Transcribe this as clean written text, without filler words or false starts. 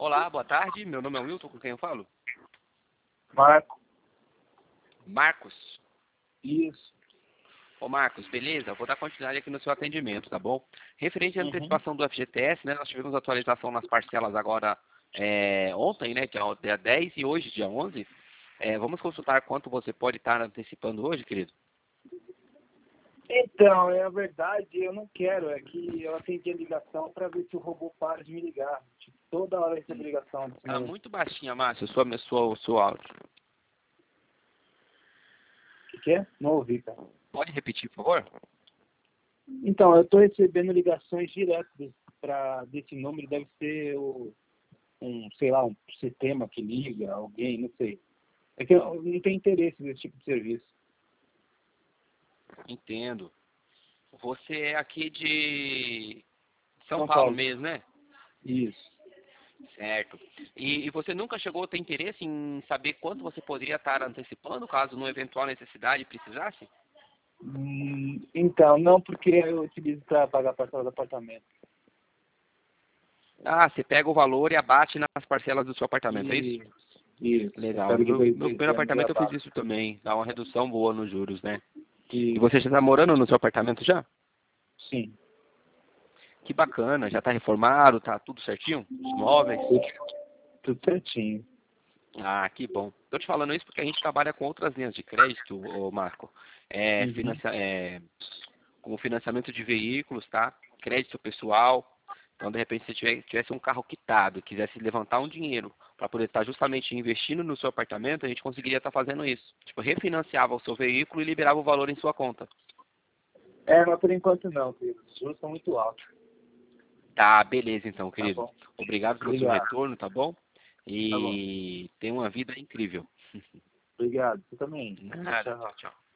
Olá, boa tarde. Meu nome é Wilton, com quem eu falo? Marco. Marcos. Isso. Ô Marcos, beleza? Eu vou dar continuidade aqui no seu atendimento, tá bom? Referente à Uhum. antecipação do FGTS, né? Nós tivemos atualização nas parcelas agora ontem, né? Que é o dia 10 e hoje, dia 11. Vamos consultar quanto você pode estar antecipando hoje, querido? Então, é a verdade, eu não quero. É que eu atendi a ligação para ver se o robô para de me ligar. Tipo, toda hora eu recebo ligação desse Tá número. muito baixinha, Márcio, o seu áudio. O que é? Não ouvi, cara. Pode repetir, por favor? Então, eu estou recebendo ligações direto desse número. Deve ser sei lá, um sistema que liga, alguém, não sei. É que eu não tenho interesse nesse tipo de serviço. Entendo. Você é aqui de São São Paulo Paulo. mesmo, né? Isso. Certo. E você nunca chegou a ter interesse em saber quanto você poderia estar antecipando, caso numa eventual necessidade precisasse? Então, não porque eu utilizo para pagar a parcela do apartamento. Ah, você pega o valor e abate nas parcelas do seu apartamento, é isso? Isso. Eu Legal. pego No de meu, dois, meu dois primeiro anos e apartamento eu fiz abaixo. isso também. Dá uma redução boa nos juros, né? E Isso. você já está morando no seu apartamento já? Sim. Que bacana. Já está reformado, tá tudo certinho? Os móveis? Tudo certinho. Ah, que bom. Estou te falando isso porque a gente trabalha com outras linhas de crédito, ô Marco. Uhum. Como financiamento de veículos, tá? Crédito pessoal. Então, de repente, se você tivesse um carro quitado e quisesse levantar um dinheiro para poder estar justamente investindo no seu apartamento, a gente conseguiria estar fazendo isso. Tipo, refinanciava o seu veículo e liberava o valor em sua conta. Mas por enquanto não, querido. Os juros são muito altos. Tá, beleza então, Tá querido. bom. Obrigado pelo seu Obrigado. retorno, tá bom? Tá bom. E tenha uma vida incrível. Obrigado. Você também. Nada, Tchau. tchau, tchau.